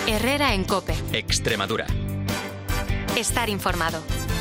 Herrera en COPE. Extremadura. Estar informado.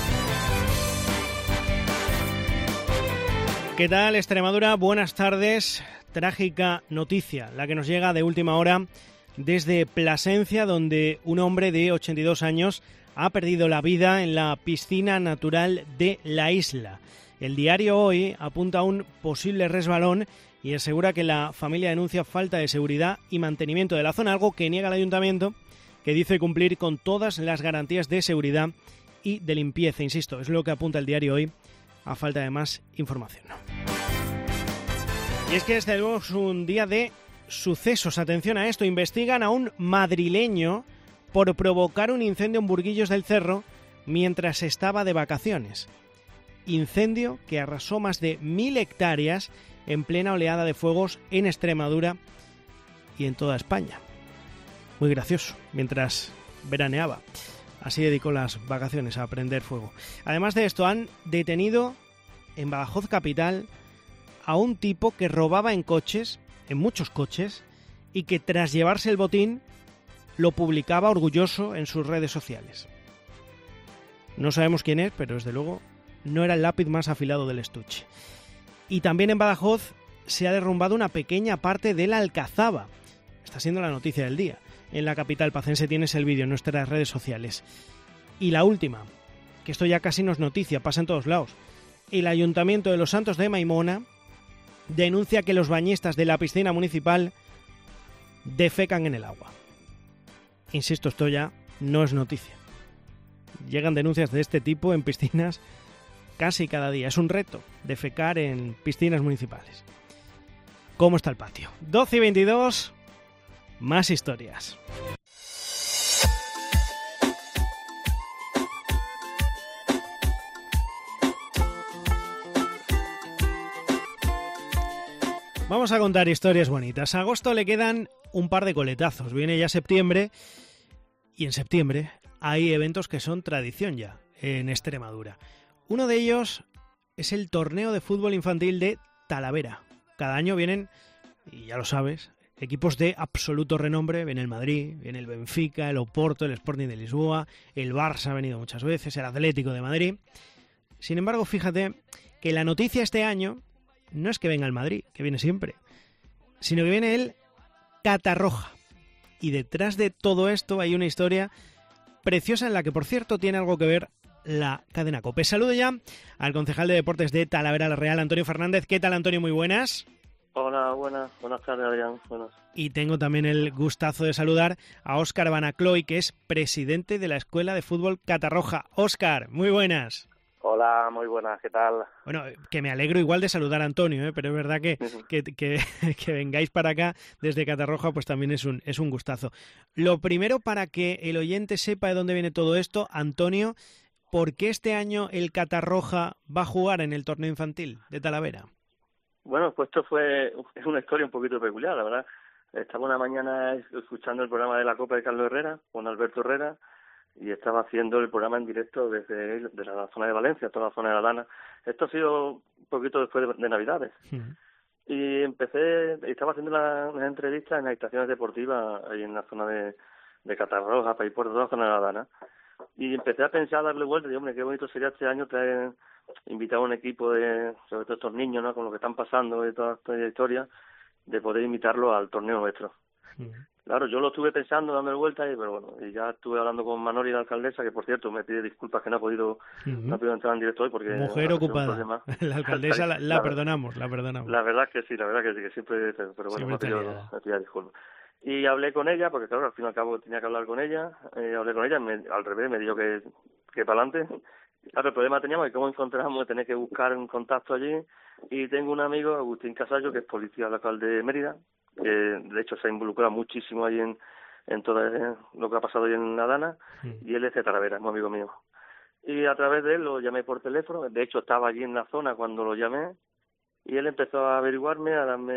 ¿Qué tal, Extremadura? Buenas tardes. Trágica noticia, la que nos llega de última hora desde Plasencia, donde un hombre de 82 años ha perdido la vida en la piscina natural de la isla. El diario Hoy apunta a un posible resbalón y asegura que la familia denuncia falta de seguridad y mantenimiento de la zona, algo que niega el ayuntamiento, que dice cumplir con todas las garantías de seguridad y de limpieza. Insisto, es lo que apunta el diario Hoy, a falta de más información. Y es que este luego es un día de sucesos. Atención a esto, investigan a un madrileño por provocar un incendio en Burguillos del Cerro mientras estaba de vacaciones. Incendio que arrasó más de 1000 hectáreas en plena oleada de fuegos en Extremadura y en toda España. Muy gracioso, mientras veraneaba. Así dedicó las vacaciones a prender fuego. Además de esto, han detenido en Badajoz capital a un tipo que robaba en coches, en muchos coches, y que tras llevarse el botín lo publicaba orgulloso en sus redes sociales. No sabemos quién es, pero desde luego no era el lápiz más afilado del estuche. Y también en Badajoz se ha derrumbado una pequeña parte de la Alcazaba. Está siendo la noticia del día. En la capital pacense tienes el vídeo en nuestras redes sociales. Y la última, que esto ya casi no es noticia, pasa en todos lados. El Ayuntamiento de Los Santos de Maimona denuncia que los bañistas de la piscina municipal defecan en el agua. Insisto, esto ya no es noticia. Llegan denuncias de este tipo en piscinas casi cada día. Es un reto defecar en piscinas municipales. ¿Cómo está el patio? 12:22, más historias. Vamos a contar historias bonitas. A agosto le quedan un par de coletazos. Viene ya septiembre y en septiembre hay eventos que son tradición ya en Extremadura. Uno de ellos es el torneo de fútbol infantil de Talavera. Cada año vienen, y ya lo sabes, equipos de absoluto renombre. Viene el Madrid, viene el Benfica, el Oporto, el Sporting de Lisboa, el Barça ha venido muchas veces, el Atlético de Madrid. Sin embargo, fíjate que la noticia este año no es que venga el Madrid, que viene siempre, sino que viene el Catarroja. Y detrás de todo esto hay una historia preciosa en la que, por cierto, tiene algo que ver la cadena COPE. Saludo ya al concejal de Deportes de Talavera la Real, Antonio Fernández. ¿Qué tal, Antonio? Muy buenas. Hola, buenas tardes, Adrián. Buenas. Y tengo también el gustazo de saludar a Óscar Banacloy, que es presidente de la Escuela de Fútbol Catarroja. Óscar, muy buenas. Hola, muy buenas, ¿qué tal? Bueno, que me alegro igual de saludar a Antonio, pero es verdad que vengáis para acá desde Catarroja, pues también es un gustazo. Lo primero, para que el oyente sepa de dónde viene todo esto, Antonio, ¿por qué este año el Catarroja va a jugar en el torneo infantil de Talavera? Bueno, pues es una historia un poquito peculiar, la verdad. Estaba una mañana escuchando el programa de la Copa de Carlos Herrera, con Alberto Herrera, y estaba haciendo el programa en directo desde la zona de Valencia, toda la zona de la Dana. Esto ha sido un poquito después de Navidades. Y estaba haciendo unas entrevistas en las estaciones deportivas ahí en la zona de Catarroja, Paiporto, toda la zona de la Dana. Y empecé a pensar, a darle vueltas, y hombre, qué bonito sería este año invitar a un equipo sobre todo estos niños, ¿no? Con lo que están pasando y toda esta historia, de poder invitarlo al torneo nuestro. Claro, yo lo estuve pensando, dándole vueltas, pero bueno, y ya estuve hablando con Manoli, la alcaldesa, que por cierto me pide disculpas que no ha podido entrar en directo hoy porque mujer ocupada. La alcaldesa la perdonamos. La verdad que sí, que siempre, pero bueno, siempre me pidió disculpas. Y hablé con ella, porque claro, al fin y al cabo tenía que hablar con ella, hablé con ella, al revés, me dijo que para adelante. Claro, el problema teníamos que cómo encontramos, tener que buscar un contacto allí, y tengo un amigo, Agustín Casallo, que es policía local de Mérida, que de hecho se ha involucrado muchísimo ahí en todo lo que ha pasado ahí en la Dana, y él es de Talavera, es un amigo mío. Y a través de él lo llamé por teléfono, de hecho estaba allí en la zona cuando lo llamé, y él empezó a averiguarme,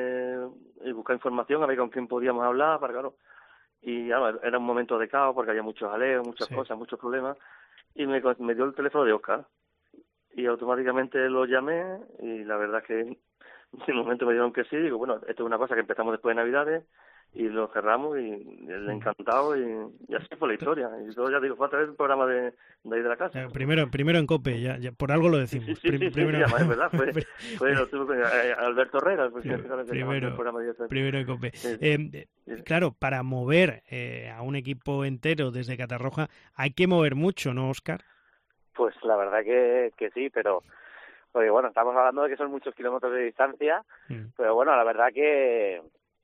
y buscar información, a ver con quién podíamos hablar, para claro. Y claro, era un momento de caos porque había muchos jaleos, muchas cosas, muchos problemas, y me dio el teléfono de Óscar. Y automáticamente lo llamé, y la verdad que en un momento me dijeron que sí. Digo, bueno, esto es una cosa que empezamos después de Navidades, y lo cerramos y él encantado y así fue la historia. Y todo, ya digo, fue a través del programa de ahí de la casa. Primero en COPE, ya por algo lo decimos. Sí, primero... es verdad, fue Alberto Herrera, el presidente del programa de primero en COPE. Claro, para mover a un equipo entero desde Catarroja hay que mover mucho, ¿no, Óscar? Pues la verdad que sí, pero porque bueno, estamos hablando de que son muchos kilómetros de distancia, pero bueno, la verdad que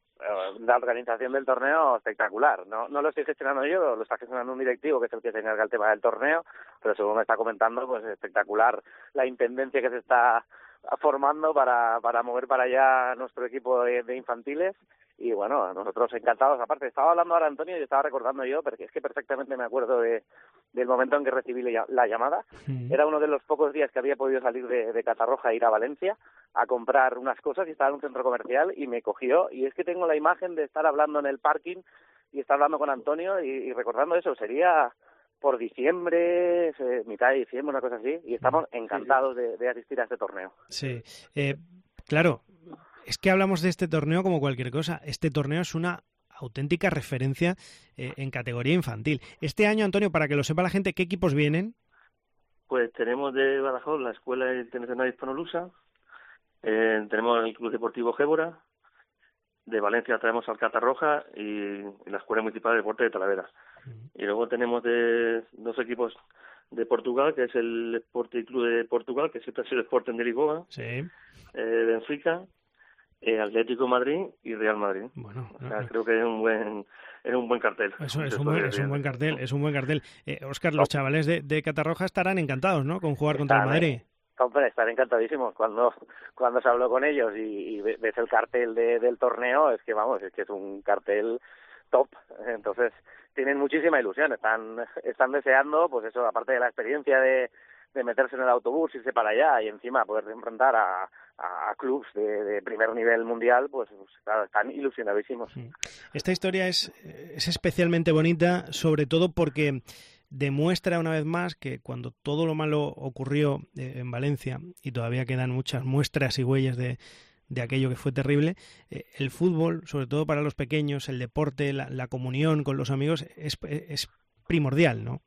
la organización del torneo espectacular. No lo estoy gestionando yo, lo está gestionando un directivo que es el que se encarga el tema del torneo, pero según me está comentando, pues espectacular la intendencia que se está formando para mover para allá nuestro equipo de infantiles. Y bueno, nosotros encantados. Aparte, estaba hablando ahora Antonio y estaba recordando yo, porque es que perfectamente me acuerdo del momento en que recibí la llamada. Era uno de los pocos días que había podido salir de Catarroja e ir a Valencia a comprar unas cosas y estaba en un centro comercial y me cogió. Y es que tengo la imagen de estar hablando en el parking y estar hablando con Antonio y recordando eso. Sería por diciembre, mitad de diciembre, una cosa así. Y estamos encantados de asistir a este torneo. Sí, claro. Es que hablamos de este torneo como cualquier cosa. Este torneo es una auténtica referencia en categoría infantil. Este año, Antonio, para que lo sepa la gente, ¿qué equipos vienen? Pues tenemos de Badajoz la Escuela Internacional Hispanolusa, tenemos el Club Deportivo Gébora, de Valencia traemos al Catarroja y la Escuela Municipal de Deporte de Talavera. Y luego tenemos dos equipos de Portugal, que es el Sporting Club de Portugal, que siempre ha sido Sporting de Lisboa, Benfica, Atlético de Madrid y Real Madrid. Bueno, creo que es un buen cartel. Es un buen cartel. Óscar, los chavales de Catarroja estarán encantados, ¿no?, con jugar contra el Madrid. Hombre, están encantadísimos. Cuando se habló con ellos y ves el cartel del torneo, es que es un cartel top. Entonces tienen muchísima ilusión. Están deseando, pues eso, aparte de la experiencia de meterse en el autobús, irse para allá y encima poder enfrentar a clubs de primer nivel mundial, pues claro, están ilusionadísimos. Esta historia es especialmente bonita, sobre todo porque demuestra una vez más que cuando todo lo malo ocurrió en Valencia, y todavía quedan muchas muestras y huellas de aquello que fue terrible, el fútbol, sobre todo para los pequeños, el deporte, la comunión con los amigos, es primordial, ¿no?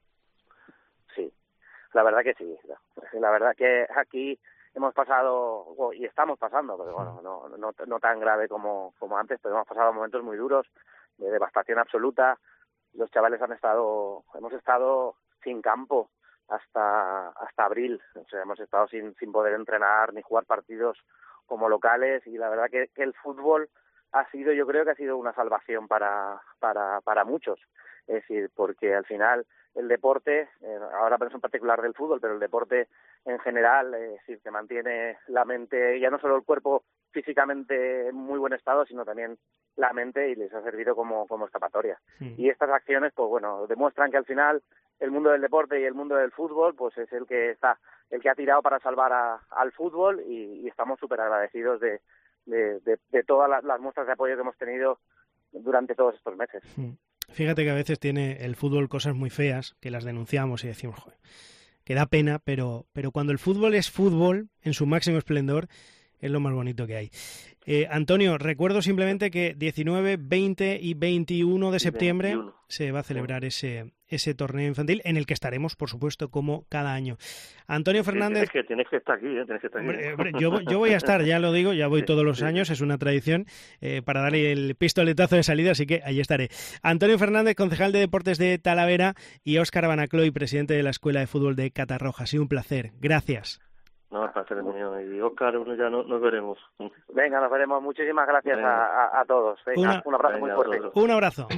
Sí, la verdad que sí. La verdad que aquí hemos pasado, y estamos pasando, pero bueno, no tan grave como antes, pero hemos pasado momentos muy duros, de devastación absoluta. Los chavales hemos estado sin campo hasta abril, o sea, hemos estado sin poder entrenar ni jugar partidos como locales, y la verdad que el fútbol yo creo que ha sido una salvación para muchos. Es decir, porque al final el deporte, ahora pensamos en particular del fútbol, pero el deporte en general, te mantiene la mente, ya no solo el cuerpo físicamente en muy buen estado, sino también la mente, y les ha servido como escapatoria. Y estas acciones, pues bueno, demuestran que al final el mundo del deporte y el mundo del fútbol, pues es el que ha tirado para salvar al fútbol, y estamos súper agradecidos de todas las muestras de apoyo que hemos tenido durante todos estos meses. Fíjate que a veces tiene el fútbol cosas muy feas, que las denunciamos y decimos, joder, que da pena, pero cuando el fútbol es fútbol, en su máximo esplendor, es lo más bonito que hay. Antonio, recuerdo simplemente que 19, 20 y 21 de septiembre 21. Se va a celebrar ese torneo infantil, en el que estaremos, por supuesto, como cada año. Antonio Fernández... Tienes que estar aquí, Hombre, yo voy a estar, ya lo digo, ya voy todos los años, es una tradición para darle el pistoletazo de salida, así que ahí estaré. Antonio Fernández, concejal de Deportes de Talavera, y Óscar Banacloy, presidente de la Escuela de Fútbol de Catarroja. Ha sido un placer. Gracias. No, el placer es mío. Y Óscar, ya nos veremos. Venga, nos veremos. Muchísimas gracias a todos. Venga, un abrazo muy fuerte. Un abrazo.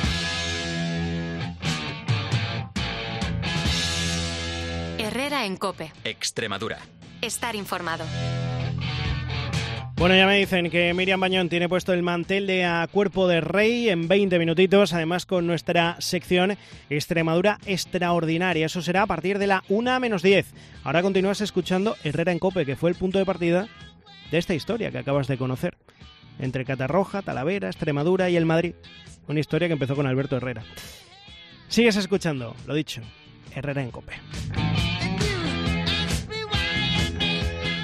Herrera en COPE. Extremadura. Estar informado. Bueno, ya me dicen que Miriam Bañón tiene puesto el mantel de A Cuerpo de Rey en 20 minutitos, además con nuestra sección Extremadura Extraordinaria. Eso será a partir de la 1:10. Ahora continúas escuchando Herrera en COPE, que fue el punto de partida de esta historia que acabas de conocer, entre Catarroja, Talavera, Extremadura y el Madrid. Una historia que empezó con Alberto Herrera. Sigues escuchando, lo dicho, Herrera en COPE.